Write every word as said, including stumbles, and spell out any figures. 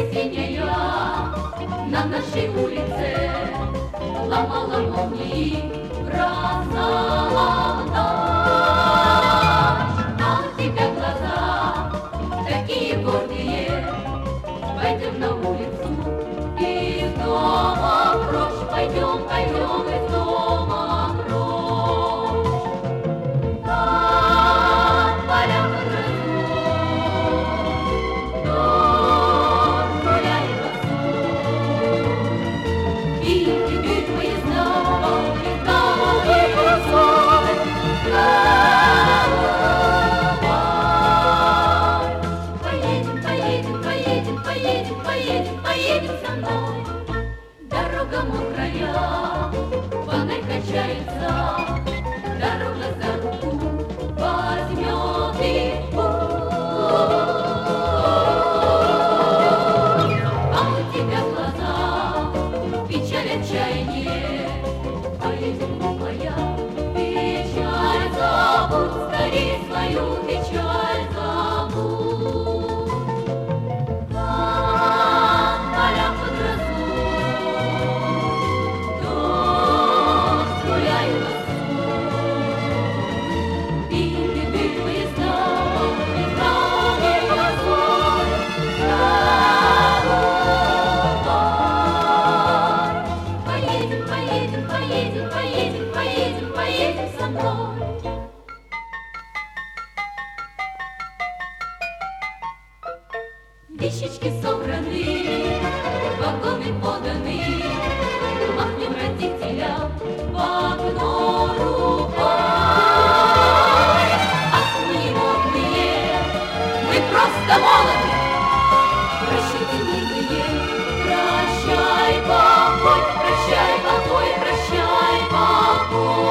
синяя на нашей улице ломала молнии, бросала ночь. А у тебя глаза такие гордые, пойдем на улицу из дома прочь, пойдем, пойдем из дома прочь. Там полям растут, дождь гуляет вовсю, и бегут поезда, поезда, поезда. Поедем, поедем, поедем, поедем, поедем, поедем со мной. Дорога мокрая, фонарь качается, дорога за руку возьмет и путь. А у тебя глаза печаль, отчаяние, поедем, глупая, печаль забудь, скорей свою печаль забудь. Там поля под росу, дождь гуляет вовсю, и бегут поезда, поезда, поезда. Поедем, поедем, поедем, поедем, поедем, поедем со мной. Вещички собраны, вагоны поданы, махнем родителям в окно рукой. Ах, мы не модные, мы просто молоды. Прощайте, милые, прощай, покой, прощай, покой, прощай, покой.